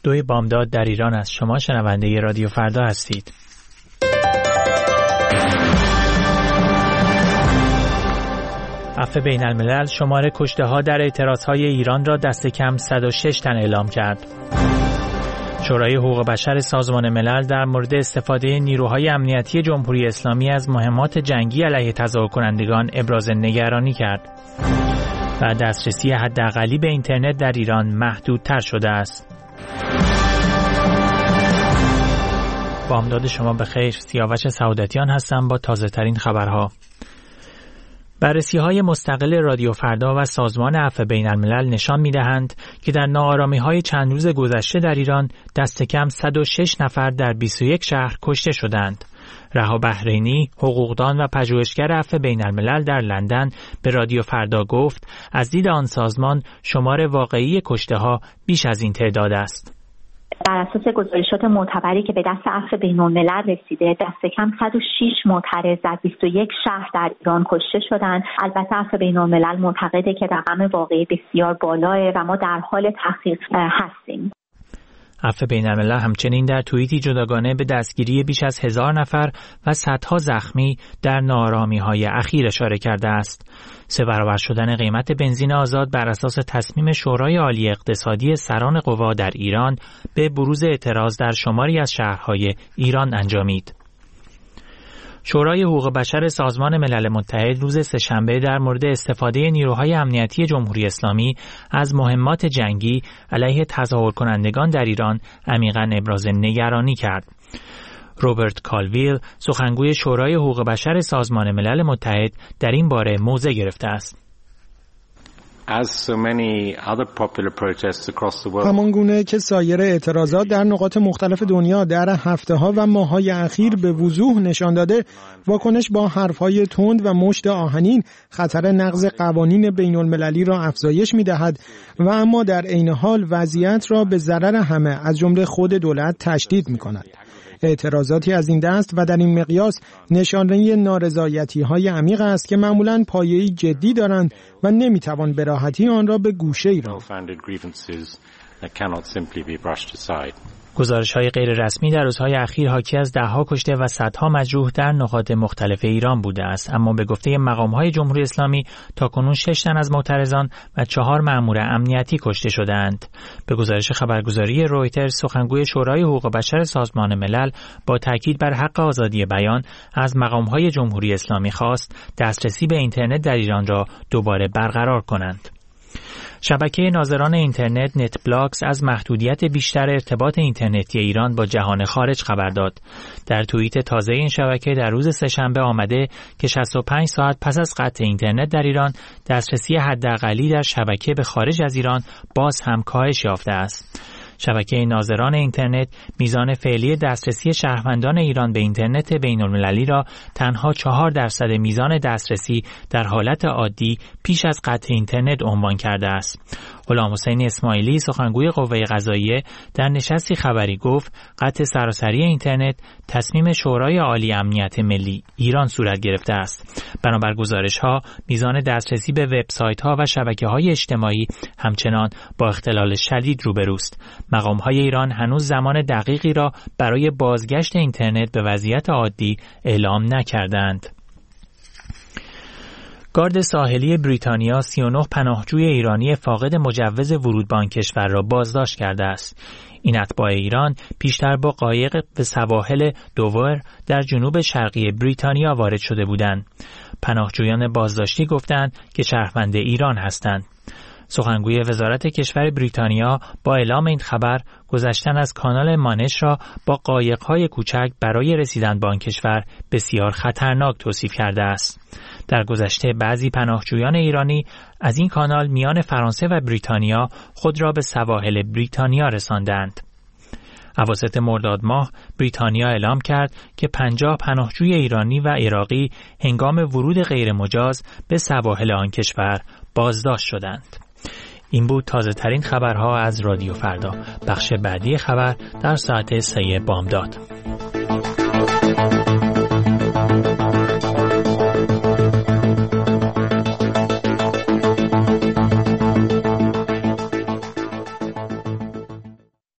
2 بامداد در ایران است. شما شنونده رادیو فردا هستید. عفو بین الملل شمار کشته‌ها در اعتراضهای ایران را دست کم 106 تن اعلام کرد. شورای حقوق بشر سازمان ملل در مورد استفاده نیروهای امنیتی جمهوری اسلامی از مهمات جنگی علیه تظاهر کنندگان ابراز نگرانی کرد. و دسترسی حداقلی به اینترنت در ایران محدودتر شده است. بامداد شما بخیر. سیاوش سعادتیان هستم با تازه ترین خبرها. بررسی‌های مستقل رادیو فردا و سازمان عفو بین الملل نشان می‌دهند که در ناآرامی‌های چند روز گذشته در ایران دست کم 106 نفر در 21 شهر کشته شدند. رها بحرینی، حقوقدان و پژوهشگر عفو بین الملل در لندن به رادیو فردا گفت از دید آن سازمان شمار واقعی کشته‌ها بیش از این تعداد است. بر اساس گزارشات معتبری که به دست عفو بین‌الملل رسیده، دست کم 106 معترض در 21 شهر در ایران کشته شدند. البته عفو بین‌الملل معتقده که رقم واقعی بسیار بالاه و ما در حال تحقیق هستیم. عفو بین‌الملل همچنین در توییتی جداگانه به دستگیری بیش از 1000 نفر و صدها زخمی در ناآرامی‌های اخیر اشاره کرده است. 3 برابر شدن قیمت بنزین آزاد بر اساس تصمیم شورای عالی اقتصادی سران قوا در ایران به بروز اعتراض در شماری از شهرهای ایران انجامید. شورای حقوق بشر سازمان ملل متحد روز سه‌شنبه در مورد استفاده نیروهای امنیتی جمهوری اسلامی از مهمات جنگی علیه تظاهر کنندگان در ایران عمیقاً ابراز نگرانی کرد. روبرت کالویل، سخنگوی شورای حقوق بشر سازمان ملل متحد، در این باره موضع گرفته است. همانگونه که سایر اعتراضات در نقاط مختلف دنیا در هفته‌ها و ماه‌های اخیر به وضوح نشان داده، واکنش با حرف‌های تند و مشت آهنین خطر نقض قوانین بین‌المللی را افزایش می‌دهد و اما در عین حال وضعیت را به ضرر همه از جمله خود دولت تشدید می‌کند. اعتراضاتی از این دست و در این مقیاس نشانه نارضایتی‌های عمیق است که معمولاً پایه‌ای جدی دارند و نمی‌توان به راحتی آن را به گوشه‌ای رافت. گزارش‌های غیر رسمی در روزهای اخیر حاکی از ده‌ها کشته و صدها مجروح در نقاط مختلف ایران بوده است، اما به گفته مقام‌های جمهوری اسلامی تاکنون 6 تن از معترضان و 4 مأمور امنیتی کشته شده‌اند. به گزارش خبرگزاری رویترز، سخنگوی شورای حقوق بشر سازمان ملل با تاکید بر حق آزادی بیان از مقام‌های جمهوری اسلامی خواست دسترسی به اینترنت در ایران را دوباره برقرار کنند. شبکه ناظران اینترنت نت بلاکس از محدودیت بیشتر ارتباط اینترنتی ایران با جهان خارج خبر داد. در توییت تازه این شبکه در روز سه‌شنبه آمده که 65 ساعت پس از قطع اینترنت در ایران، دسترسی حداقلی در شبکه به خارج از ایران باز هم کاهش یافته است. شبکه ناظران اینترنت میزان فعلی دسترسی شهروندان ایران به اینترنت بین‌المللی را تنها 4% میزان دسترسی در حالت عادی پیش از قطع اینترنت عنوان کرده است. غلامحسین اسماعیلی، سخنگوی قوه قضاییه، در نشستی خبری گفت قطع سراسری اینترنت تصمیم شورای عالی امنیت ملی ایران صورت گرفته است. بنابر گزارش‌ها میزان دسترسی به وبسایت‌ها و شبکه‌های اجتماعی همچنان با اختلال شدید روبروست. مقام‌های ایران هنوز زمان دقیقی را برای بازگشت اینترنت به وضعیت عادی اعلام نکردند. گارد ساحلی بریتانیا 39 پناهجوی ایرانی فاقد مجوز ورود به آن کشور را بازداشت کرده است. این اتباع ایران پیشتر با قایق به سواحل دوور در جنوب شرقی بریتانیا وارد شده بودند. پناهجویان بازداشتی گفتند که شهروند ایران هستند. سخنگوی وزارت کشور بریتانیا با اعلام این خبر گذشتن از کانال مانش را با قایق‌های کوچک برای رسیدن به آن کشور بسیار خطرناک توصیف کرده است. در گذشته بعضی پناهجویان ایرانی از این کانال میان فرانسه و بریتانیا خود را به سواحل بریتانیا رساندند. اواسط مرداد ماه بریتانیا اعلام کرد که 50 پناهجوی ایرانی و عراقی هنگام ورود غیر مجاز به سواحل آن کشور بازداشت شدند. این بود تازه ترین خبرها از رادیو فردا. بخش بعدی خبر در ساعت 3 بامداد.